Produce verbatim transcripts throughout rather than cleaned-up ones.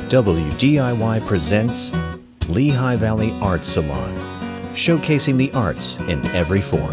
W D I Y presents Lehigh Valley Arts Salon, showcasing the arts in every form.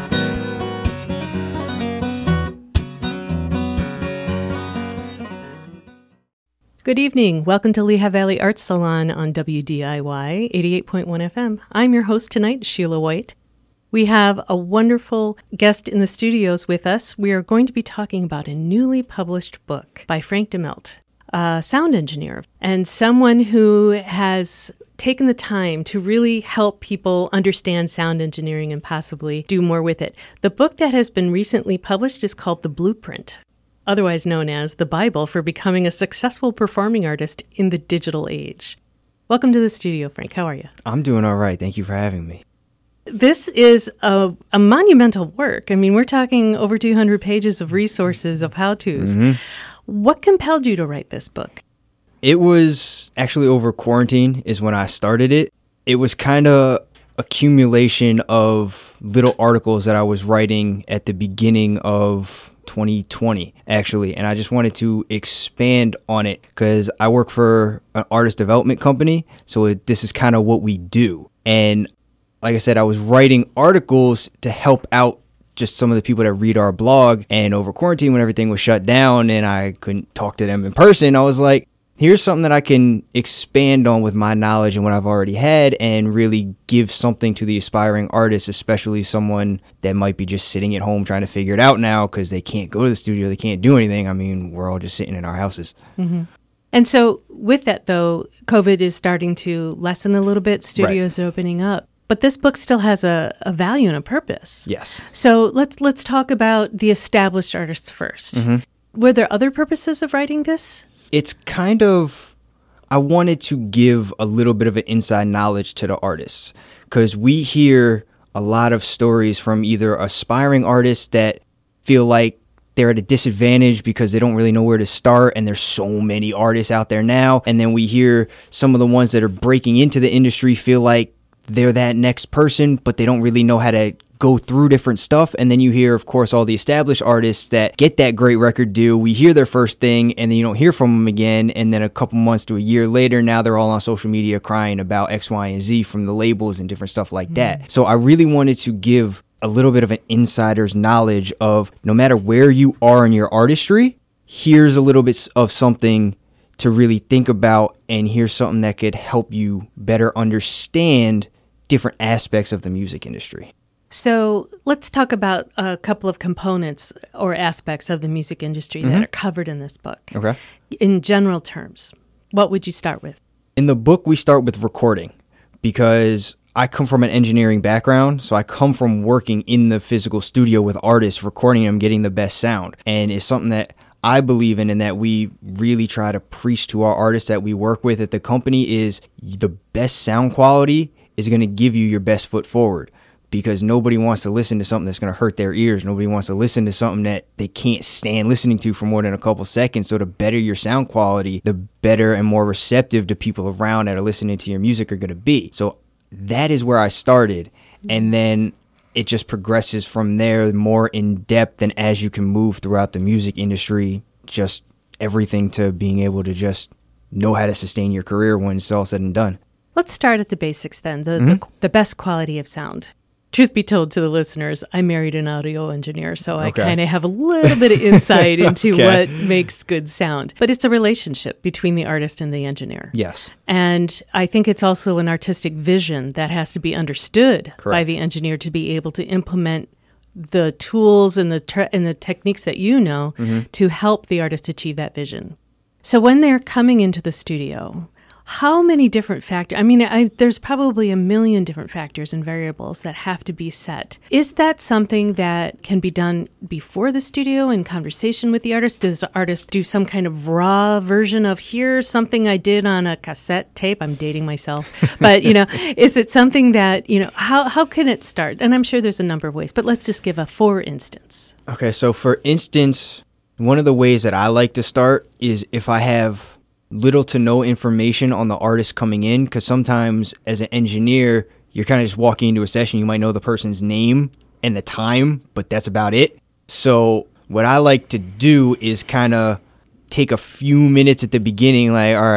Good evening. Welcome to Lehigh Valley Arts Salon on W D I Y eighty-eight point one F M. I'm your host tonight, Sheila White. We have a wonderful guest in the studios with us. We are going to be talking about a newly published book by Frank DeMelt, a sound engineer and someone who has taken the time to really help people understand sound engineering and possibly do more with it. The book that has been recently published is called The Blueprint, otherwise known as the Bible for becoming a successful performing artist in the digital age. Welcome to the studio, Frank. How are you? I'm doing all right. Thank you for having me. This is a, a monumental work. I mean, we're talking over two hundred pages of resources, of how-tos. Mm-hmm. What compelled you to write this book? It was actually over quarantine is when I started it. It was kind of accumulation of little articles that I was writing at the beginning of twenty twenty, actually. And I just wanted to expand on it because I work for an artist development company. So it, this is kind of what we do. And like I said, I was writing articles to help out just some of the people that read our blog. And over quarantine, when everything was shut down and I couldn't talk to them in person, I was like, here's something that I can expand on with my knowledge and what I've already had and really give something to the aspiring artists, especially someone that might be just sitting at home trying to figure it out now because they can't go to the studio, they can't do anything. I mean, we're all just sitting in our houses. Mm-hmm. And so with that, though, COVID is starting to lessen a little bit. Studios right. are opening up. But this book still has a, a value and a purpose. Yes. So let's let's talk about the established artists first. Mm-hmm. Were there other purposes of writing this? It's kind of, I wanted to give a little bit of an inside knowledge to the artists because we hear a lot of stories from either aspiring artists that feel like they're at a disadvantage because they don't really know where to start, and there's so many artists out there now. And then we hear some of the ones that are breaking into the industry feel like they're that next person, but they don't really know how to go through different stuff. And then you hear, of course, all the established artists that get that great record deal. We hear their first thing and then you don't hear from them again. And then a couple months to a year later, now they're all on social media crying about X, Y, and Z from the labels and different stuff like mm. that. So I really wanted to give a little bit of an insider's knowledge of no matter where you are in your artistry, here's a little bit of something to really think about, and here's something that could help you better understand different aspects of the music industry. So let's talk about a couple of components or aspects of the music industry mm-hmm. that are covered in this book. Okay. In general terms, what would you start with? In the book, we start with recording because I come from an engineering background, so I come from working in the physical studio with artists, recording them, getting the best sound. And it's something that I believe in and that we really try to preach to our artists that we work with at the company is the best sound quality is going to give you your best foot forward, because nobody wants to listen to something that's going to hurt their ears. Nobody wants to listen to something that they can't stand listening to for more than a couple seconds. So the better your sound quality, the better and more receptive the people around that are listening to your music are going to be. So that is where I started. And then it just progresses from there more in depth, and as you can move throughout the music industry, just everything to being able to just know how to sustain your career when it's all said and done. Let's start at the basics then, the, Mm-hmm. the the best quality of sound. Truth be told to the listeners, I married an audio engineer, so I Okay. kind of have a little bit of insight into Okay. what makes good sound. But it's a relationship between the artist and the engineer. Yes. And I think it's also an artistic vision that has to be understood Correct. by the engineer to be able to implement the tools and the tre- and the techniques that you know mm-hmm. to help the artist achieve that vision. So when they're coming into the studio, how many different factors? I mean, I, there's probably a million different factors and variables that have to be set. Is that something that can be done before the studio in conversation with the artist? Does the artist do some kind of raw version of here's something I did on a cassette tape? I'm dating myself. But, you know, is it something that, you know, how, how can it start? And I'm sure there's a number of ways, but let's just give a for instance. Okay, so for instance, one of the ways that I like to start is if I have little to no information on the artist coming in, because sometimes as an engineer, you're kind of just walking into a session. You might know the person's name and the time, but that's about it. So what I like to do is kind of take a few minutes at the beginning, like, all right,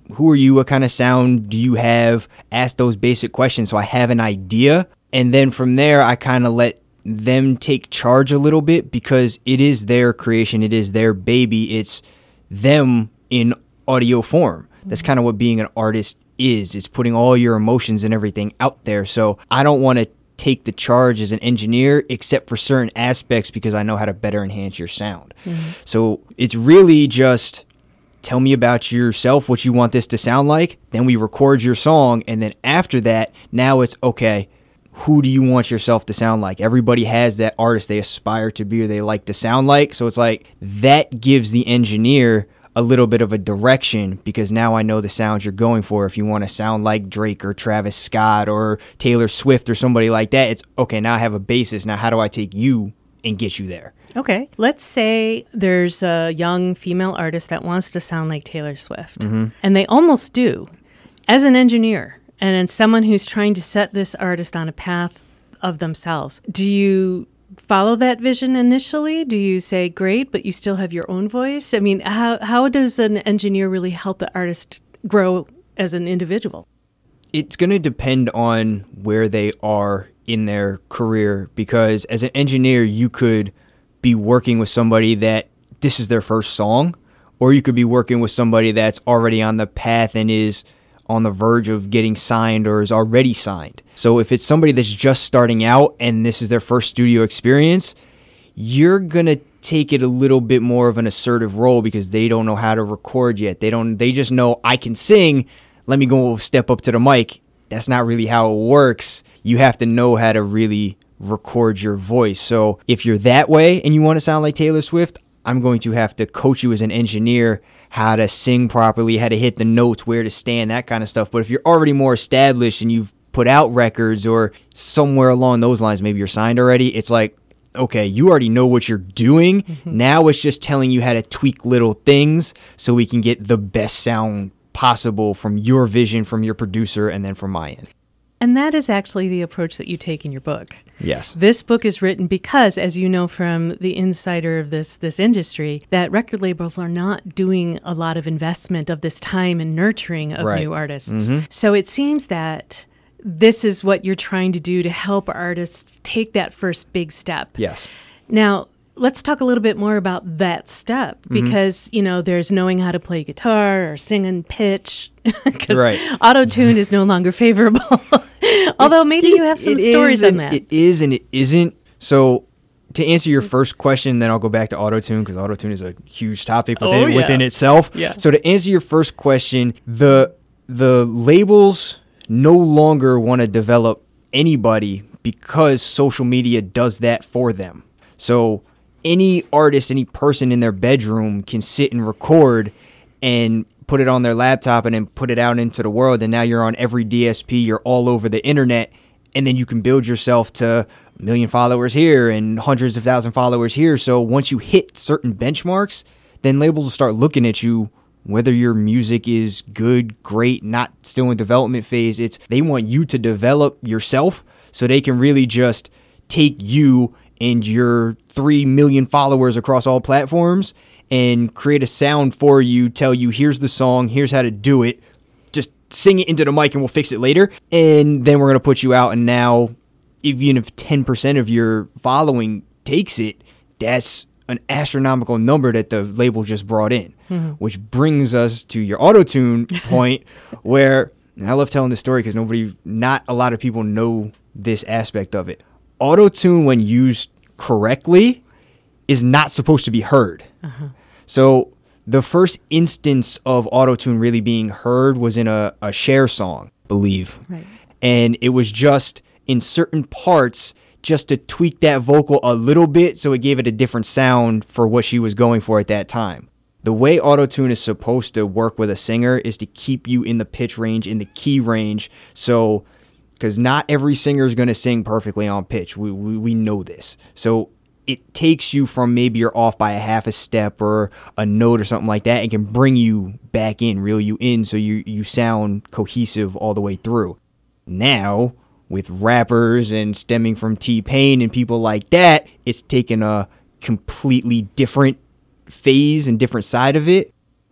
who are you? What kind of sound do you have? Ask those basic questions so I have an idea. And then from there, I kind of let them take charge a little bit because it is their creation. It is their baby. It's them in audio form. That's kind of what being an artist is. It's putting all your emotions and everything out there. So I don't want to take the charge as an engineer except for certain aspects because I know how to better enhance your sound. Mm-hmm. So it's really just tell me about yourself, what you want this to sound like. Then we record your song. And then after that, now it's okay. Who do you want yourself to sound like? Everybody has that artist they aspire to be or they like to sound like. So it's like that gives the engineer a little bit of a direction because now I know the sounds you're going for. If you want to sound like Drake or Travis Scott or Taylor Swift or somebody like that, it's okay, now I have a basis. Now how do I take you and get you there? Okay. Let's say there's a young female artist that wants to sound like Taylor Swift, mm-hmm. and they almost do. As an engineer and as someone who's trying to set this artist on a path of themselves, do you follow that vision initially? Do you say, great, but you still have your own voice? I mean, how how does an engineer really help the artist grow as an individual? It's going to depend on where they are in their career because as an engineer, you could be working with somebody that this is their first song, or you could be working with somebody that's already on the path and is on the verge of getting signed or is already signed. So if it's somebody that's just starting out and this is their first studio experience, you're going to take it a little bit more of an assertive role because they don't know how to record yet. They don't, they just know I can sing. Let me go step up to the mic. That's not really how it works. You have to know how to really record your voice. So if you're that way and you want to sound like Taylor Swift, I'm going to have to coach you as an engineer how to sing properly, how to hit the notes, where to stand, that kind of stuff. But if you're already more established and you've put out records or somewhere along those lines, maybe you're signed already, it's like, okay, you already know what you're doing. Mm-hmm. Now it's just telling you how to tweak little things so we can get the best sound possible from your vision, from your producer, and then from my end. And that is actually the approach that you take in your book. Yes. This book is written because, as you know from the insider of this this industry, that record labels are not doing a lot of investment of this time and nurturing of right. new artists. Mm-hmm. So it seems that this is what you're trying to do to help artists take that first big step. Yes. Now, let's talk a little bit more about that step because, mm-hmm. you know, there's knowing how to play guitar or sing in pitch because right. auto-tune is no longer favorable. Although maybe it, you have some it stories is on that. It is and it isn't. So to answer your first question, then I'll go back to auto-tune because auto-tune is a huge topic within, oh, yeah. within itself. Yeah. So to answer your first question, the the labels no longer want to develop anybody because social media does that for them. So any artist, any person in their bedroom can sit and record and put it on their laptop and then put it out into the world. And now you're on every D S P, you're all over the internet. And then you can build yourself to a million followers here and hundreds of thousand followers here. So once you hit certain benchmarks, then labels will start looking at you, whether your music is good, great, not still in development phase. It's they want you to develop yourself so they can really just take you and your three million followers across all platforms and create a sound for you, tell you, here's the song, here's how to do it, just sing it into the mic and we'll fix it later. And then we're going to put you out. And now, even if ten percent of your following takes it, that's an astronomical number that the label just brought in, mm-hmm. which brings us to your auto-tune point where, and I love telling this story because nobody, not a lot of people know this aspect of it. Auto-tune, when used correctly, is not supposed to be heard. Uh-huh. So the first instance of auto-tune really being heard was in a, a Cher song, believe. Right. And it was just in certain parts just to tweak that vocal a little bit so it gave it a different sound for what she was going for at that time. The way auto-tune is supposed to work with a singer is to keep you in the pitch range, in the key range. So, because not every singer is going to sing perfectly on pitch. We, we we know this. So it takes you from maybe you're off by a half a step or a note or something like that and can bring you back in, reel you in so you, you sound cohesive all the way through. Now, with rappers and stemming from T-Pain and people like that, it's taken a completely different phase and different side of it.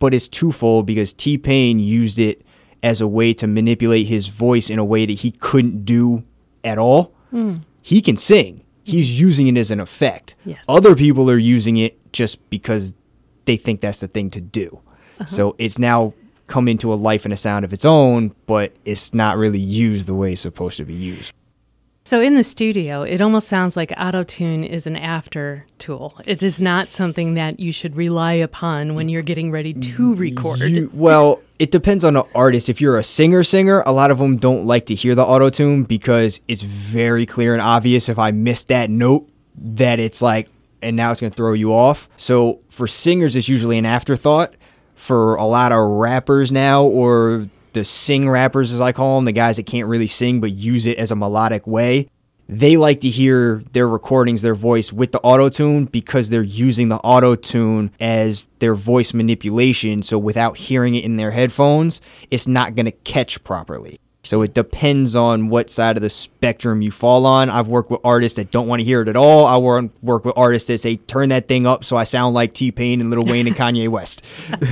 but it's twofold because T-Pain used it as a way to manipulate his voice in a way that he couldn't do at all. Mm. He can sing. He's using it as an effect. Yes. Other people are using it just because they think that's the thing to do. Uh-huh. So it's now come into a life and a sound of its own, but it's not really used the way it's supposed to be used. So in the studio, it almost sounds like auto-tune is an after tool. It is not something that you should rely upon when you're getting ready to record. You, well, it depends on the artist. If you're a singer-singer, a lot of them don't like to hear the auto-tune because it's very clear and obvious if I miss that note that it's like, and now it's going to throw you off. So for singers, it's usually an afterthought. For a lot of rappers now, or the sing rappers as I call them, the guys that can't really sing but use it as a melodic way, they like to hear their recordings, their voice with the auto-tune because they're using the auto-tune as their voice manipulation. So without hearing it in their headphones, it's not going to catch properly. So it depends on what side of the spectrum you fall on. I've worked with artists that don't want to hear it at all. I work with artists that say, turn that thing up so I sound like T-Pain and Lil Wayne and Kanye West.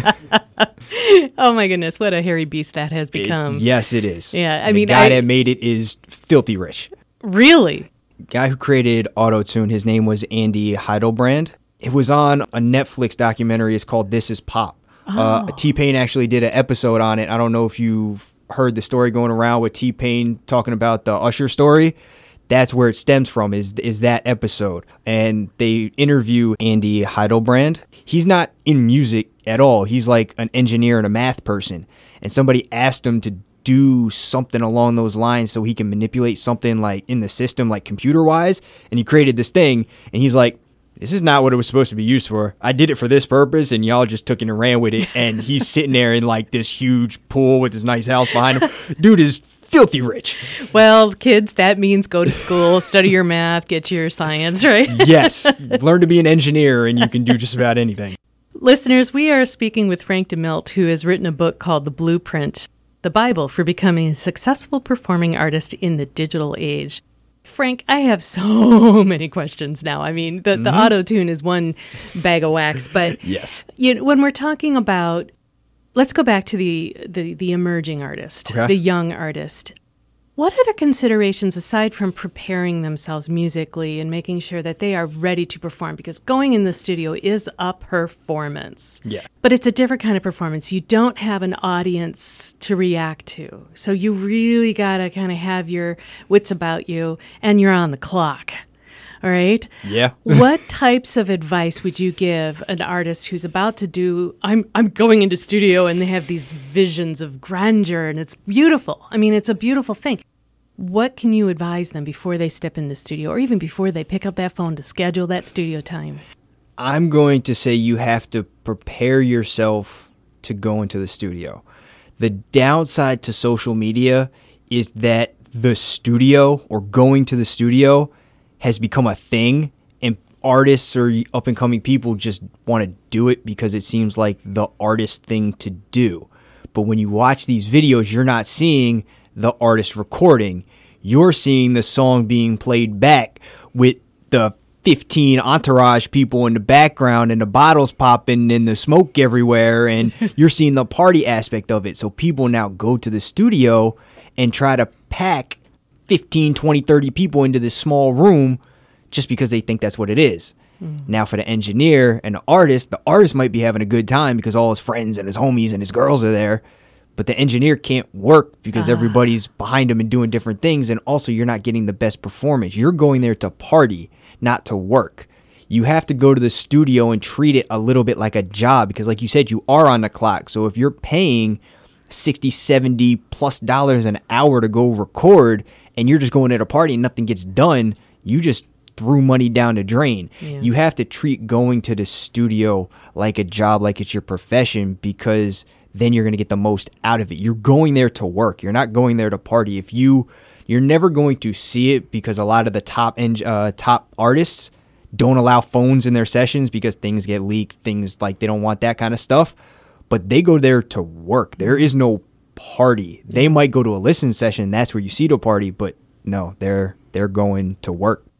Oh my goodness, what a hairy beast that has become. It, yes, it is. Yeah, I and mean, the guy I, that made it is filthy rich. Really? The guy who created auto-tune, his name was Andy Heidelbrand. It was on a Netflix documentary. It's called This Is Pop. Oh. Uh, T-Pain actually did an episode on it. I don't know if you've heard the story going around with T-Pain talking about the Usher story. That's where it stems from, is is that episode. And they interview Andy Heidelbrand. He's not in music at all. He's like an engineer and a math person. And somebody asked him to do something along those lines so he can manipulate something like in the system, like computer-wise. And he created this thing. And he's like, this is not what it was supposed to be used for. I did it for this purpose, and y'all just took it and ran with it. And he's sitting there in like this huge pool with this nice house behind him. Dude is filthy rich. Well, kids, that means go to school, study your math, get your science, right? Yes. Learn to be an engineer, and you can do just about anything. Listeners, we are speaking with Frank DeMilt, who has written a book called The Blueprint, the Bible for Becoming a Successful Performing Artist in the Digital Age. Frank, I have so many questions now. I mean, the, mm-hmm. the auto-tune is one bag of wax, but yes. You know, when we're talking about, let's go back to the, the, the emerging artist, okay. the young artist. What other considerations, aside from preparing themselves musically and making sure that they are ready to perform? Because going in the studio is a performance. Yeah. But it's a different kind of performance. You don't have an audience to react to. So you really got to kind of have your wits about you, and you're on the clock. All right? Yeah. What types of advice would you give an artist who's about to do, I'm I'm going into studio and they have these visions of grandeur and it's beautiful. I mean, it's a beautiful thing. What can you advise them before they step in the studio or even before they pick up that phone to schedule that studio time? I'm going to say you have to prepare yourself to go into the studio. The downside to social media is that the studio or going to the studio has become a thing, and artists or up-and-coming people just want to do it because it seems like the artist thing to do. But when you watch these videos, you're not seeing the artist recording. You're seeing the song being played back with the fifteen entourage people in the background and the bottles popping and the smoke everywhere, and you're seeing the party aspect of it. So people now go to the studio and try to pack fifteen, twenty, thirty people into this small room just because they think that's what it is. Mm. Now for the engineer and the artist, the artist might be having a good time because all his friends and his homies and his girls are there, but the engineer can't work because uh. everybody's behind him and doing different things, and also you're not getting the best performance. You're going there to party, not to work. You have to go to the studio and treat it a little bit like a job because, like you said, you are on the clock. So if you're paying sixty, seventy plus dollars an hour to go record, and you're just going at a party and nothing gets done, you just threw money down the drain. Yeah. You have to treat going to the studio like a job, like it's your profession, because then you're going to get the most out of it. You're going there to work. You're not going there to party. If you, you're never going to see it because a lot of the top uh, top artists don't allow phones in their sessions because things get leaked, things like they don't want that kind of stuff. But they go there to work. There is no party. They might go to a listen session. That's where you see the party, but no, they're they're going to work.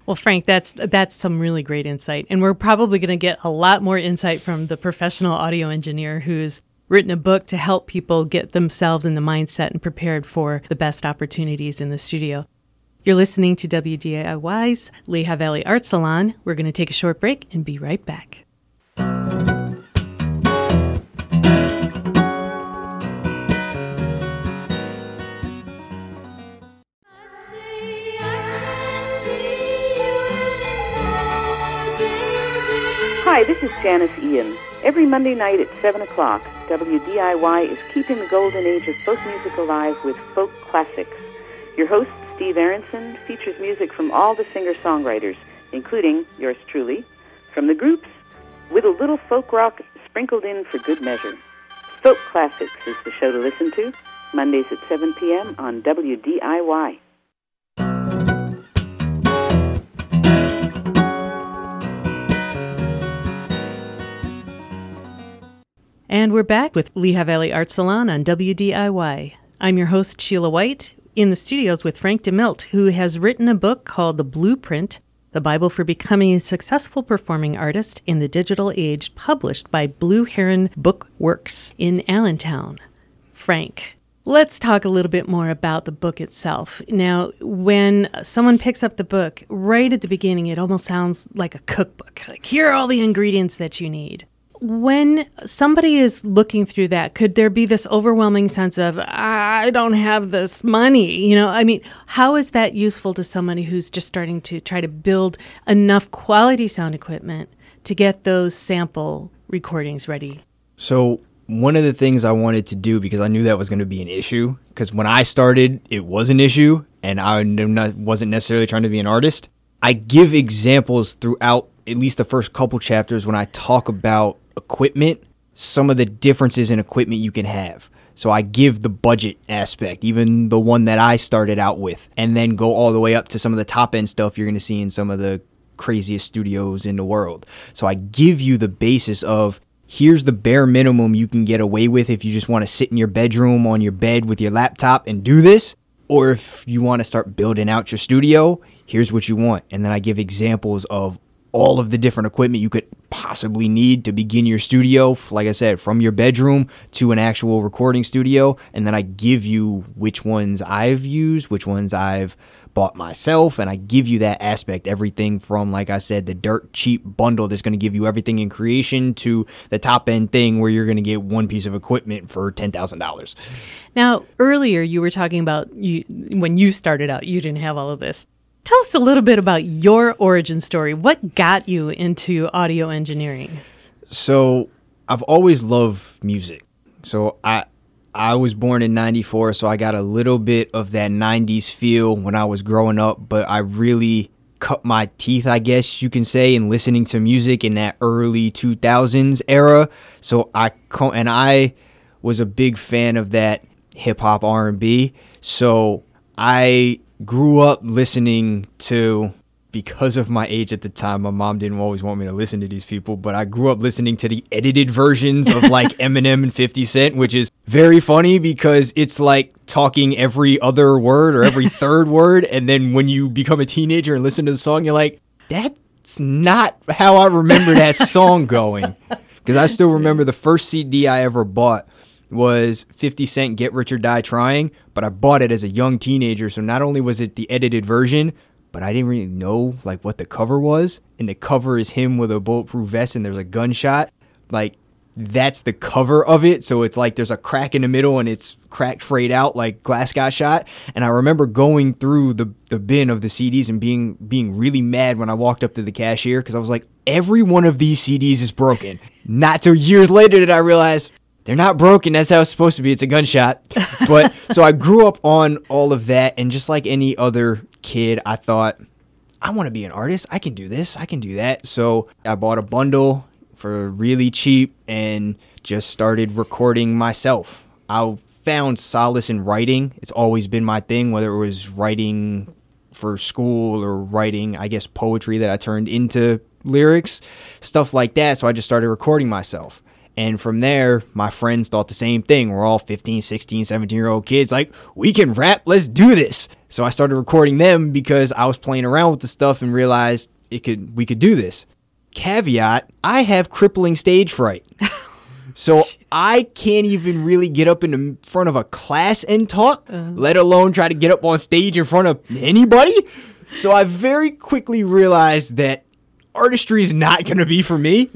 Well, Frank, that's that's some really great insight. And we're probably going to get a lot more insight from the professional audio engineer who's written a book to help people get themselves in the mindset and prepared for the best opportunities in the studio. You're listening to W D I Y's Lehigh Valley Art Salon. We're going to take a short break and be right back. Hi, this is Janice Ian. Every Monday night at seven o'clock, W D I Y is keeping the golden age of folk music alive with folk classics. Your host, Steve Aronson, features music from all the singer-songwriters, including yours truly, from the groups, with a little folk rock sprinkled in for good measure. Folk Classics is the show to listen to, Mondays at seven p.m. on W D I Y. And we're back with Lehigh Valley Art Salon on W D I Y. I'm your host, Sheila White, in the studios with Frank DeMilt, who has written a book called The Blueprint, The Bible for Becoming a Successful Performing Artist in the Digital Age, published by Blue Heron Bookworks in Allentown. Frank, let's talk a little bit more about the book itself. Now, when someone picks up the book, right at the beginning, it almost sounds like a cookbook. Like, here are all the ingredients that you need. When somebody is looking through that, could there be this overwhelming sense of, I don't have this money? You know, I mean, how is that useful to somebody who's just starting to try to build enough quality sound equipment to get those sample recordings ready? So one of the things I wanted to do, because I knew that was going to be an issue, because when I started, it was an issue, and I wasn't necessarily trying to be an artist. I give examples throughout at least the first couple chapters when I talk about equipment, some of the differences in equipment you can have. So I give the budget aspect, even the one that I started out with, and then go all the way up to some of the top end stuff you're going to see in some of the craziest studios in the world. So I give you the basis of, here's the bare minimum you can get away with if you just want to sit in your bedroom on your bed with your laptop and do this. Or if you want to start building out your studio, here's what you want. And then I give examples of all of the different equipment you could possibly need to begin your studio, like I said, from your bedroom to an actual recording studio. And then I give you which ones I've used, which ones I've bought myself, and I give you that aspect, everything from, like I said, the dirt cheap bundle that's going to give you everything in creation to the top end thing where you're going to get one piece of equipment for ten thousand dollars. Now, earlier you were talking about you, when you started out, you didn't have all of this. Tell us a little bit about your origin story. What got you into audio engineering? So I've always loved music. So I I was born in ninety-four, so I got a little bit of that nineties feel when I was growing up, but I really cut my teeth, I guess you can say, in listening to music in that early two thousands era. So I and I was a big fan of that hip hop R and B. So I grew up listening to, because of my age at the time, my mom didn't always want me to listen to these people, but I grew up listening to the edited versions of like Eminem and fifty Cent, which is very funny because it's like talking every other word or every third word. And then when you become a teenager and listen to the song, you're like, that's not how I remember that song going. Because I still remember the first C D I ever bought was fifty Cent Get Rich or Die Trying, but I bought it as a young teenager, so not only was it the edited version, but I didn't really know like what the cover was, and the cover is him with a bulletproof vest and there's a gunshot. Like, that's the cover of it, so it's like there's a crack in the middle and it's cracked frayed out like glass got shot. And I remember going through the, the bin of the C Ds and being being really mad when I walked up to the cashier, because I was like, every one of these C Ds is broken. Not till years later did I realize, they're not broken. That's how it's supposed to be. It's a gunshot. But so I grew up on all of that. And just like any other kid, I thought, I want to be an artist. I can do this. I can do that. So I bought a bundle for really cheap and just started recording myself. I found solace in writing. It's always been my thing, whether it was writing for school or writing, I guess, poetry that I turned into lyrics, stuff like that. So I just started recording myself. And from there, my friends thought the same thing. We're all fifteen, sixteen, seventeen-year-old kids. Like, we can rap. Let's do this. So I started recording them because I was playing around with the stuff and realized it could we could do this. Caveat, I have crippling stage fright. So I can't even really get up in the front of a class and talk, uh-huh. let alone try to get up on stage in front of anybody. So I very quickly realized that artistry is not going to be for me.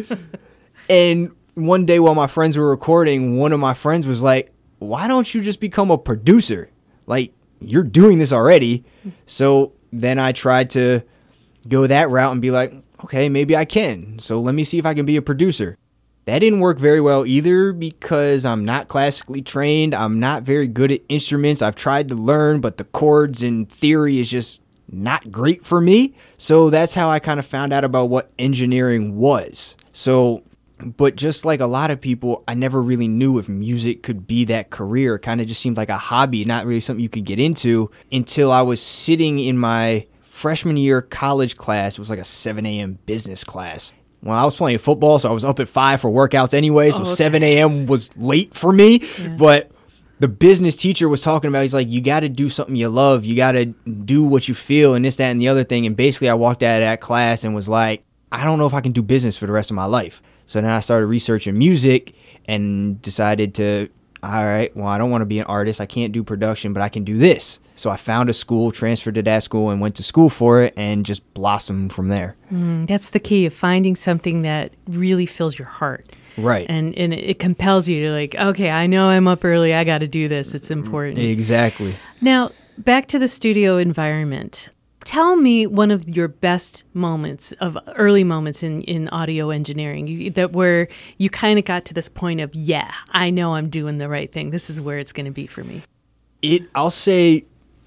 And one day while my friends were recording, one of my friends was like, why don't you just become a producer? Like, you're doing this already. So then I tried to go that route and be like, okay, maybe I can. So let me see if I can be a producer. That didn't work very well either because I'm not classically trained. I'm not very good at instruments. I've tried to learn, but the chords and theory is just not great for me. So that's how I kind of found out about what engineering was. So, but just like a lot of people, I never really knew if music could be that career. It kind of just seemed like a hobby, not really something you could get into until I was sitting in my freshman year college class. It was like a seven a.m. business class. Well, I was playing football, so I was up at five for workouts anyway, so oh, okay. seven a.m. was late for me. Yeah. But the business teacher was talking about, he's like, you got to do something you love. You got to do what you feel and this, that, and the other thing. And basically, I walked out of that class and was like, I don't know if I can do business for the rest of my life. So then I started researching music and decided to, all right, well, I don't want to be an artist. I can't do production, but I can do this. So I found a school, transferred to that school, and went to school for it, and just blossomed from there. Mm, that's the key of finding something that really fills your heart. Right. And and it compels you to like, okay, I know I'm up early. I got to do this. It's important. Exactly. Now, back to the studio environment. Tell me one of your best moments of early moments in, in audio engineering that where you kind of got to this point of, yeah, I know I'm doing the right thing. This is where it's going to be for me. It, I'll say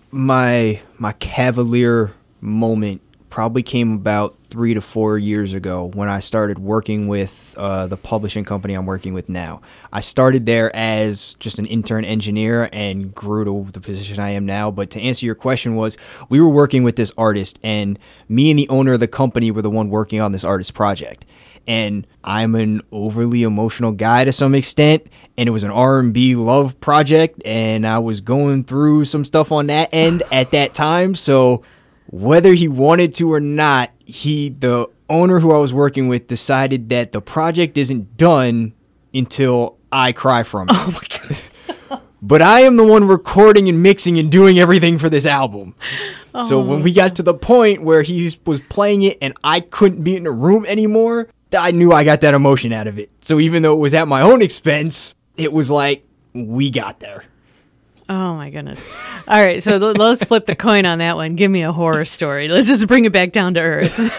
my my cavalier moment probably came about three to four years ago when I started working with uh, the publishing company I'm working with now. I started there as just an intern engineer and grew to the position I am now. But to answer your question was, we were working with this artist, and me and the owner of the company were the one working on this artist project. And I'm an overly emotional guy to some extent, and it was an R and B love project, and I was going through some stuff on that end at that time. So whether he wanted to or not, he, the owner who I was working with, decided that the project isn't done until I cry from it. Oh my God. But I am the one recording and mixing and doing everything for this album. Oh. So when we got to the point where he was playing it and I couldn't be in the room anymore, I knew I got that emotion out of it. So even though it was at my own expense, it was like, we got there. Oh, my goodness. All right, so let's flip the coin on that one. Give me a horror story. Let's just bring it back down to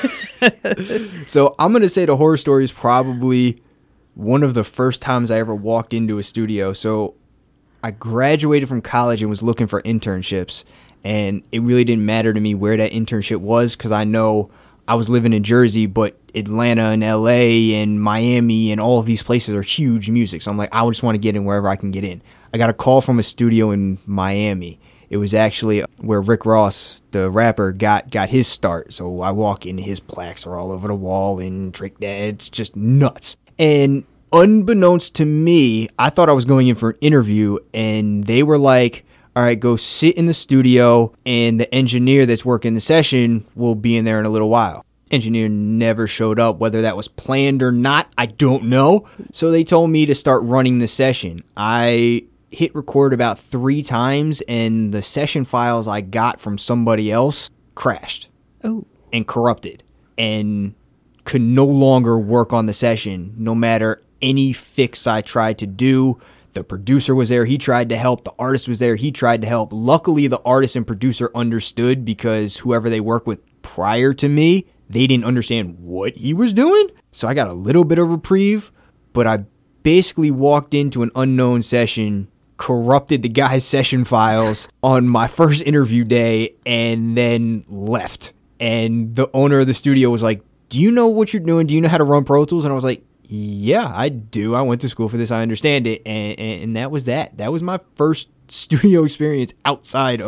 earth. So I'm going to say the horror story is probably one of the first times I ever walked into a studio. So I graduated from college and was looking for internships, and it really didn't matter to me where that internship was because I know I was living in Jersey, but Atlanta and L A and Miami and all of these places are huge music. So I'm like, I just want to get in wherever I can get in. I got a call from a studio in Miami. It was actually where Rick Ross, the rapper, got, got his start. So I walk in, his plaques are all over the wall and Drake, it's just nuts. And unbeknownst to me, I thought I was going in for an interview, and they were like, all right, go sit in the studio, and the engineer that's working the session will be in there in a little while. Engineer never showed up. Whether that was planned or not, I don't know. So they told me to start running the session. I hit record about three times, and the session files I got from somebody else crashed oh. and corrupted and could no longer work on the session, no matter any fix I tried to do. The producer was there. He tried to help. The artist was there. He tried to help. Luckily, the artist and producer understood because whoever they worked with prior to me, they didn't understand what he was doing. So I got a little bit of reprieve, but I basically walked into an unknown session, corrupted the guy's session files on my first interview day, and then left. And the owner of the studio was like, do you know what you're doing? Do you know how to run Pro Tools? And I was like, yeah, I do. I went to school for this. I understand it. And, and that was that. That was my first studio experience outside of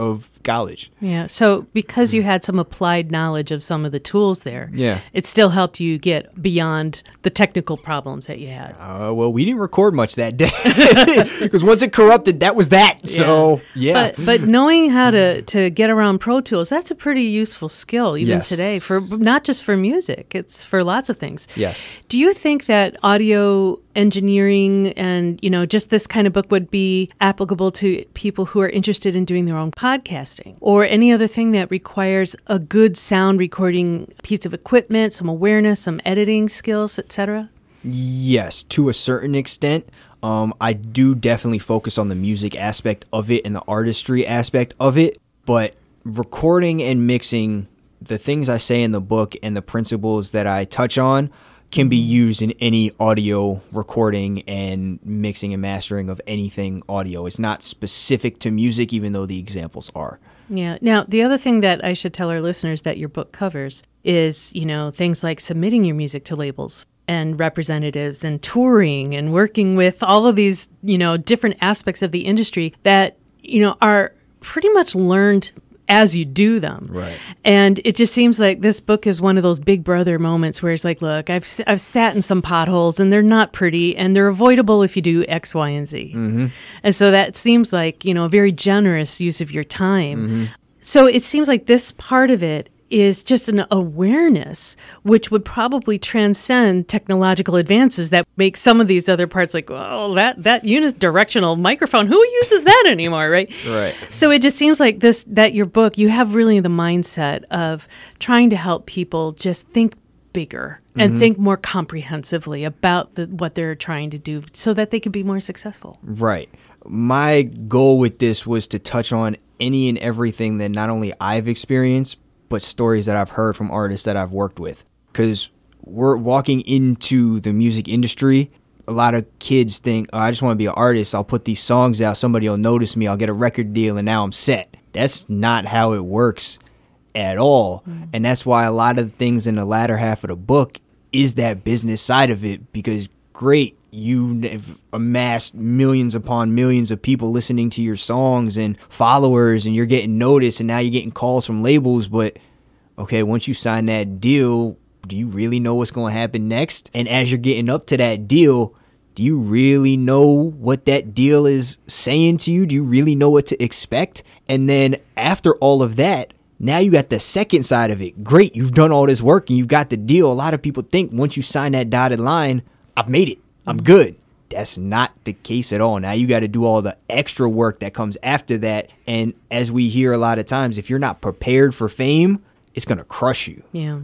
college. Yeah. So because you had some applied knowledge of some of the tools there, Yeah. it still helped you get beyond the technical problems that you had. Uh, well, we didn't record much that day because once it corrupted, that was that. So, yeah. But but knowing how to, to get around Pro Tools, that's a pretty useful skill even Yes. today, for not just for music, it's for lots of things. Yes. Do you think that audio engineering and, you know, just this kind of book would be applicable to people who are interested in doing their own podcasting or any other thing that requires a good sound recording piece of equipment, some awareness, some editing skills, et cetera? Yes, to a certain extent. Um, I do definitely focus on the music aspect of it and the artistry aspect of it, but recording and mixing, the things I say in the book and the principles that I touch on can be used in any audio recording and mixing and mastering of anything audio. It's not specific to music, even though the examples are. Yeah. Now, the other thing that I should tell our listeners that your book covers is, you know, things like submitting your music to labels and representatives and touring and working with all of these, you know, different aspects of the industry that, you know, are pretty much learned as you do them. Right. And it just seems like this book is one of those big brother moments where it's like, look, I've I've sat in some potholes and they're not pretty and they're avoidable if you do X, Y, and Z. Mm-hmm. And so that seems like, you know, a very generous use of your time. Mm-hmm. So it seems like this part of it is just an awareness, which would probably transcend technological advances that make some of these other parts like, oh, that, that unidirectional microphone, who uses that anymore, right? Right. So it just seems like this, that your book, you have really the mindset of trying to help people just think bigger and Mm-hmm. think more comprehensively about the, what they're trying to do so that they can be more successful. Right. My goal with this was to touch on any and everything that not only I've experienced, but stories that I've heard from artists that I've worked with. Because we're walking into the music industry, a lot of kids think, oh, I just want to be an artist. I'll put these songs out. Somebody will notice me. I'll get a record deal, and now I'm set. That's not how it works at all. Mm-hmm. And that's why a lot of things in the latter half of the book is that business side of it. Because, great, you have amassed millions upon millions of people listening to your songs and followers, and you're getting noticed, and now you're getting calls from labels. But okay, once you sign that deal, do you really know what's going to happen next? And as you're getting up to that deal, do you really know what that deal is saying to you? Do you really know what to expect? And then after all of that, now you got the second side of it. Great, you've done all this work and you've got the deal. A lot of people think once you sign that dotted line, I've made it. I'm good. That's not the case at all. Now you got to do all the extra work that comes after that. And as we hear a lot of times, if you're not prepared for fame, it's going to crush you. Yeah.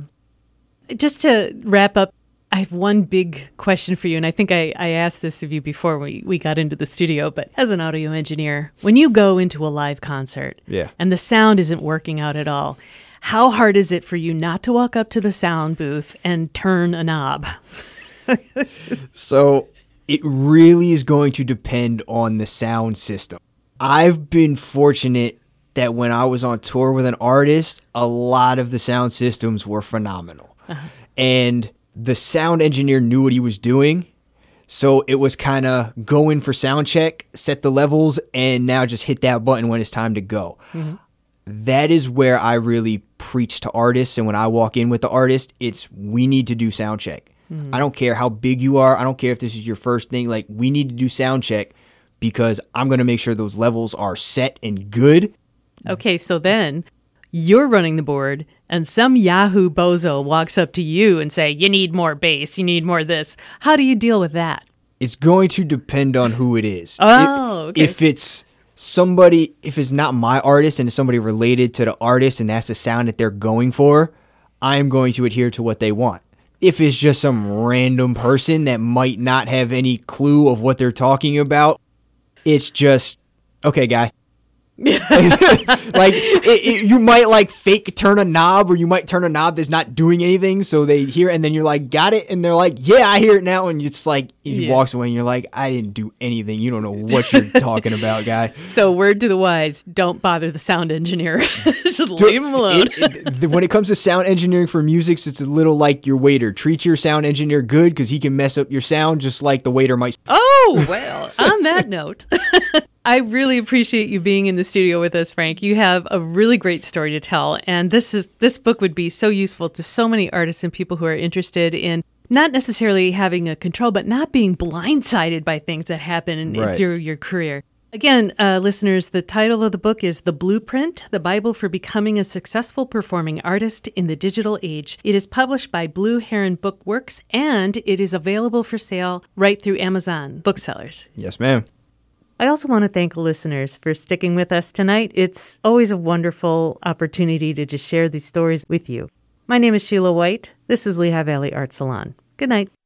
Just to wrap up, I have one big question for you. And I think I, I asked this of you before we, we got into the studio. But as an audio engineer, when you go into a live concert Yeah. and the sound isn't working out at all, how hard is it for you not to walk up to the sound booth and turn a knob? So it really is going to depend on the sound system. I've been fortunate that when I was on tour with an artist, a lot of the sound systems were phenomenal. Uh-huh. And the sound engineer knew what he was doing. So it was kind of go in for sound check, set the levels, and now just hit that button when it's time to go. Mm-hmm. That is where I really preach to artists. And when I walk in with the artist, it's we need to do sound check. Mm-hmm. I don't care how big you are. I don't care if this is your first thing. Like, we need to do sound check because I'm going to make sure those levels are set and good. Okay, so then you're running the board and some Yahoo bozo walks up to you and say, you need more bass, you need more this. How do you deal with that? It's going to depend on who it is. Oh, if, okay. If it's somebody, if it's not my artist and it's somebody related to the artist and that's the sound that they're going for, I'm going to adhere to what they want. If it's just some random person that might not have any clue of what they're talking about, it's just, okay, guy. Like it, it, you might like fake turn a knob, or you might turn a knob that's not doing anything, so they hear, and then you're like, got it, and they're like, yeah, I hear it now, and it's like he yeah. walks away, and you're like, I didn't do anything. You don't know what you're talking about, guy. So word to the wise: don't bother the sound engineer. Just leave him alone. It, it, when it comes to sound engineering for music, it's a little like your waiter. Treat your sound engineer good because he can mess up your sound just like the waiter might. Oh well. On that note. I really appreciate you being in the studio with us, Frank. You have a really great story to tell, and this is this book would be so useful to so many artists and people who are interested in not necessarily having a control, but not being blindsided by things that happen Right. through your career. Again, uh, listeners, the title of the book is The Blueprint, The Bible for Becoming a Successful Performing Artist in the Digital Age. It is published by Blue Heron Bookworks, and it is available for sale right through Amazon booksellers. Yes, ma'am. I also want to thank listeners for sticking with us tonight. It's always a wonderful opportunity to just share these stories with you. My name is Sheila White. This is Lehigh Valley Art Salon. Good night.